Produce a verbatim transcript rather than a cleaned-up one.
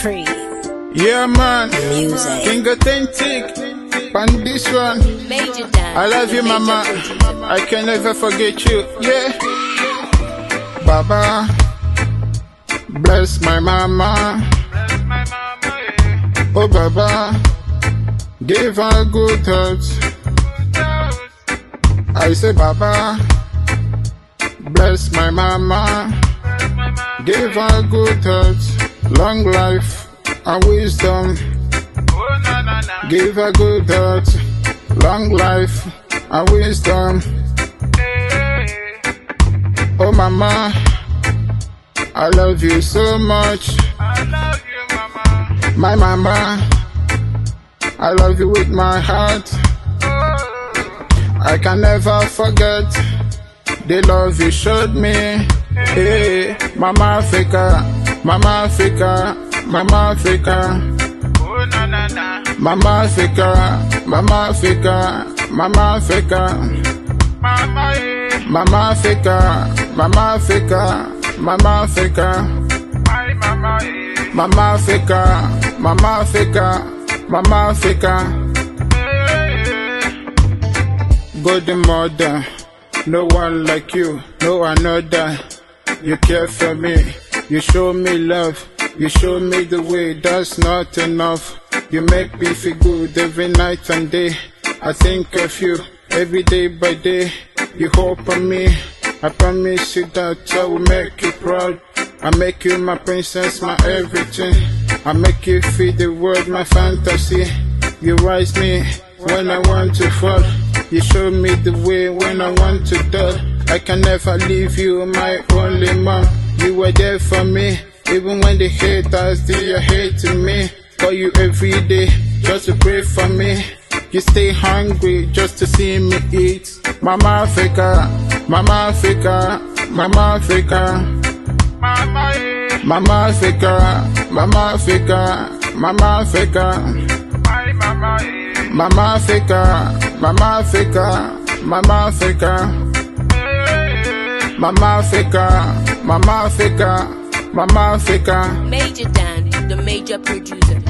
Pre. Yeah, man. Music. King Authentic. On this one. Major Dan. I love you, mama. I can never forget you. Yeah. Baba. Bless my mama. Oh, Baba. Give her good health. I say, Baba. Bless my mama. Give her good health, long life and wisdom. Give her good health, long life and wisdom. Oh mama, I love you so much. My mama, I love you with my heart. I can never forget the love you showed me. Hey, Mama Africa, Mama Africa, Mama Africa. Mama Africa, Mama Africa, Mama Africa. Mama Africa, Mama Africa, Mama Africa. Mama Africa, Mama Africa, Mama Africa. Good mother, no one like you, no another. You care for me, you show me love, you show me the way, that's not enough. You make me feel good every night and day. I think of you every day by day. You hope on me, I promise you that I will make you proud. I make you my princess, my everything. I make you feel the world, my fantasy. You rise me when I want to fall. You show me the way when I want to die. I can never leave you, my only mom. You were there for me, even when the haters they are hating me. Call you every day, just to pray for me. You stay hungry just to see me eat. Mama Africa, Mama Africa, Mama Africa. Mama Africa, Mama Africa, Mama Africa. Mama Africa, Mama Africa, Mama Africa. Mama Africa, Mama Africa, Mama Africa. Major Dan, the major producer.